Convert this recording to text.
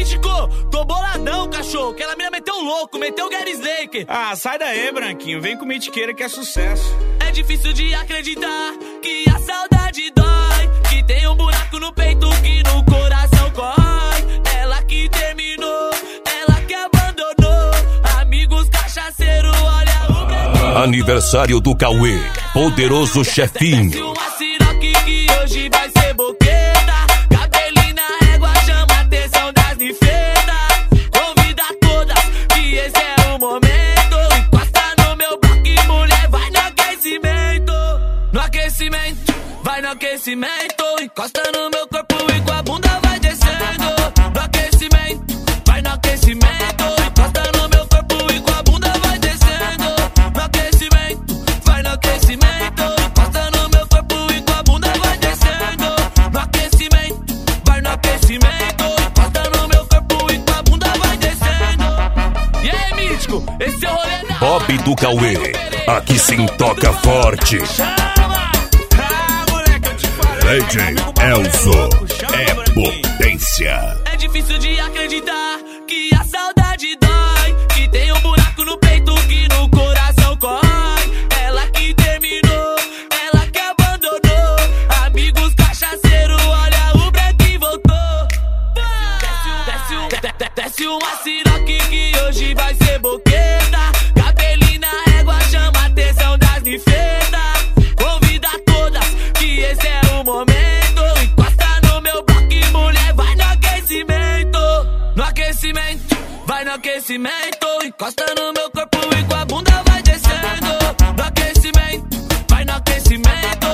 Mítico, tô boladão, cachorro. Aquela mina meteu um louco, meteu o Gary Slaker. Ah, sai daí, branquinho. Vem com Mitiqueira que é sucesso. É difícil de acreditar que a saudade dói, que tem um buraco no peito que no coração corrói. Ela que terminou, ela que abandonou. Amigos cachaceiros, olha o aniversário do Cauê, poderoso chefinho. Desce uma siroque que hoje vai ser boqueta. Cabelinho na régua chama a atenção das ninfetas. Convida todas que esse é o momento. Encosta no meu bloco e mulher vai no aquecimento. No aquecimento, vai no aquecimento. Encosta no meu corpo e com a bunda vai descendo. No aquecimento, vai no aquecimento. Encosta no meu corpo e com a bunda vai descendo. No aquecimento, vai no aquecimento. Encosta no meu corpo e com a bunda vai descendo. No aquecimento, vai no aquecimento. Encosta no meu corpo e com a bunda vai descendo. E aí, Mítico, esse é o rolê da Bob do Cauê, aqui sim toca forte. DJ Elzo é potência. É difícil de acreditar que a saudade dói, que tem um buraco no peito que no coração corrói. Ela que terminou, ela que abandonou. Amigos cachaceiros, olha o branquinho voltou. Desce uma siroque que hoje vai ser boqueta. Cabelinho na régua chama a atenção das ninfetas. Convida todas que esse é o momento. Encosta no meu bloco e mulher vai no aquecimento. No aquecimento, vai no aquecimento. Encosta no meu corpo e com a bunda vai descendo. No aquecimento, vai no aquecimento.